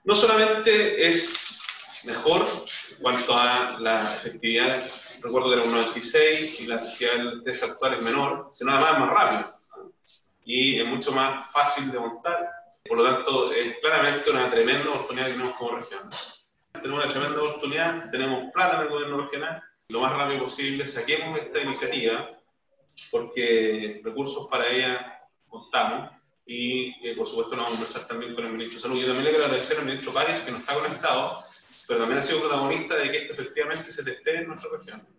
No solamente es mejor en cuanto a la efectividad, recuerdo que era un 96 y la efectividad del test actual es menor, sino además es más rápido y es mucho más fácil de montar. Por lo tanto, es claramente una tremenda oportunidad que tenemos como región. Tenemos una tremenda oportunidad, tenemos plata en el gobierno regional, lo más rápido posible saquemos esta iniciativa porque recursos para ella contamos y por supuesto nos vamos a conversar también con el ministro de Salud. Yo también le quiero agradecer al ministro París que no está conectado, pero también ha sido protagonista de que esto efectivamente se testee en nuestra región.